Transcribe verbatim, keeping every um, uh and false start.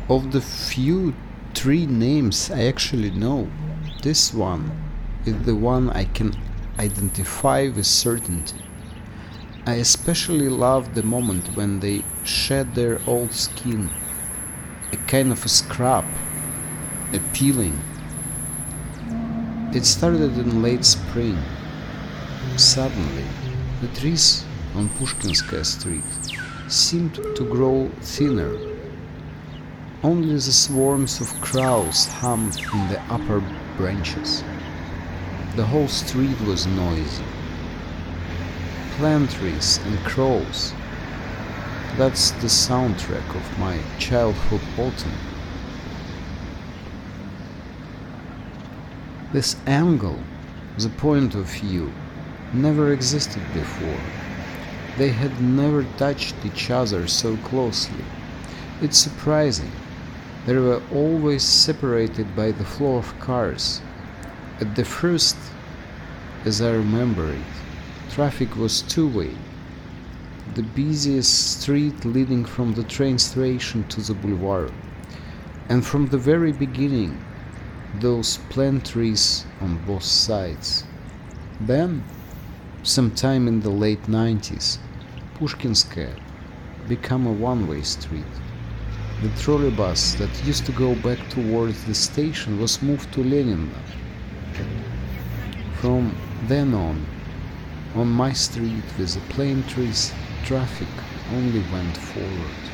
Of the few tree names I actually know, this one is the one I can identify with certainty. I especially love the moment when they shed their old skin, a kind of a scrap, a peeling. It started in late spring. Suddenly, the trees on Pushkinskaya Street seemed to grow thinner. Only the swarms of crows hummed in the upper branches. The whole street was noisy. Plant trees and crows. That's the soundtrack of my childhood autumn. This angle, the point of view, never existed before. They had never touched each other so closely. It's surprising. They were always separated by the flow of cars. At the first, as I remember it, traffic was two-way. The busiest street leading from the train station to the boulevard. And from the very beginning, those plant trees on both sides. Then, sometime in the late nineties, Pushkinskaya became a one-way street. The trolleybus that used to go back towards the station was moved to Leningrad. From then on, on my street with the plane trees, traffic only went forward.